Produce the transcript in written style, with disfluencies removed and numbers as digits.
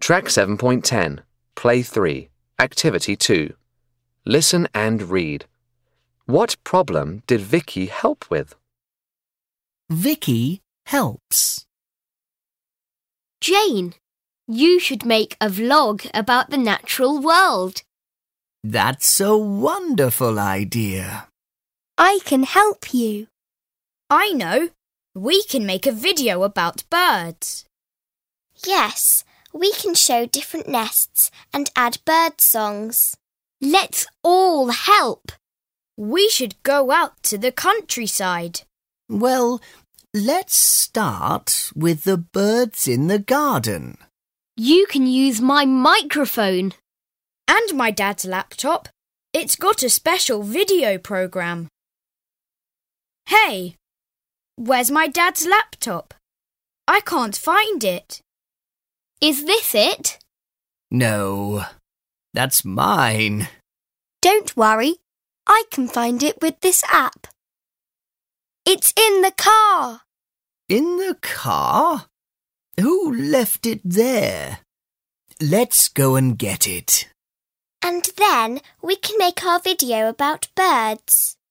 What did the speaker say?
Track 7.10, Play 3, Activity 2. Listen and read. What problem did Vicky help with? Vicky helps. Jane, you should make a vlog about the natural world. That's a wonderful idea. I can help you. I know. We can make a video about birds. Yes, we can show different nests and add bird songs. Let's all help. We should go out to the countryside. Well, let's start with the birds in the garden. You can use my microphone. And my dad's laptop. It's got a special video program. Hey, where's my dad's laptop? I can't find it. Is this it? No, that's mine. Don't worry, I can find it with this app. It's in the car. In the car? Who left it there? Let's go and get it. And then we can make our video about birds.